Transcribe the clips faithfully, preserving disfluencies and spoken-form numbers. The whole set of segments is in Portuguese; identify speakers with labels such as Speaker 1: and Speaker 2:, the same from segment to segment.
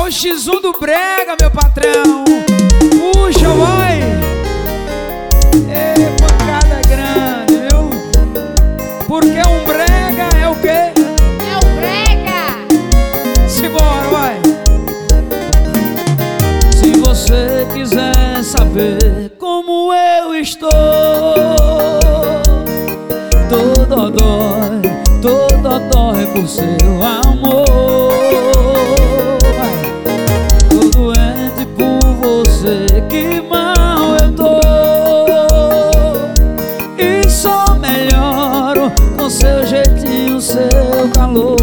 Speaker 1: o X um do brega, meu patrão. Puxa, vai. Ei, pancada grande, viu? Porque um brega é o quê?
Speaker 2: É o brega.
Speaker 1: Simbora, vai. Se você quiser saber como eu estou, todo dói, todo dói por seu amor. Tô doente por você, que mal eu tô, e só melhoro com seu jeitinho, seu calor.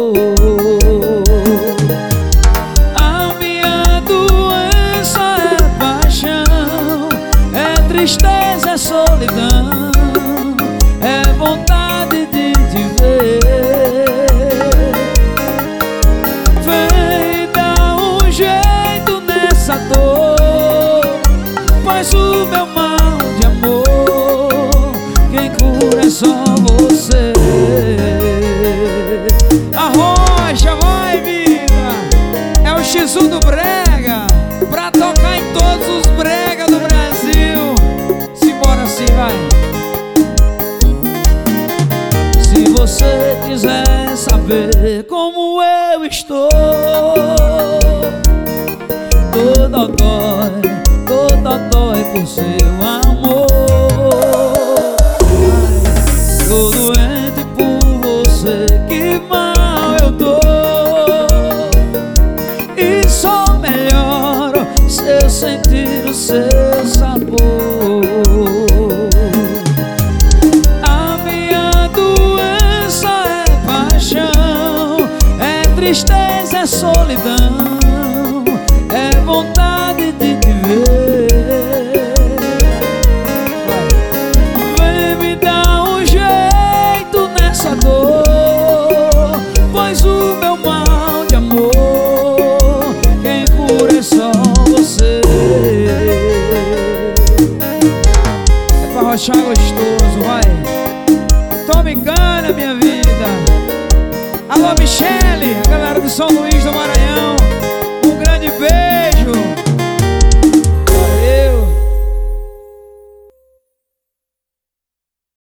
Speaker 1: A minha doença é paixão, é tristeza, é solidão, é vontade de te ver. Vem dar um jeito nessa dor, faz o meu mal de amor, quem cura é só você. Arrocha, vai vida, é o X um do brega, pra tocar em todos os brega do Brasil. Simbora assim, vai. Se você quiser saber como eu estou, toda dói, toda dói por seu amor. Tô doente por você, que mal eu tô, e só melhoro se eu sentir o seu sabor. Tristeza é solidão, é vontade de te ver. Vem me dar um jeito nessa dor, pois o meu mal de amor, quem cura é só você. É pra rochar gostoso, vai. Tome cana, minha vida. Alô, Michel.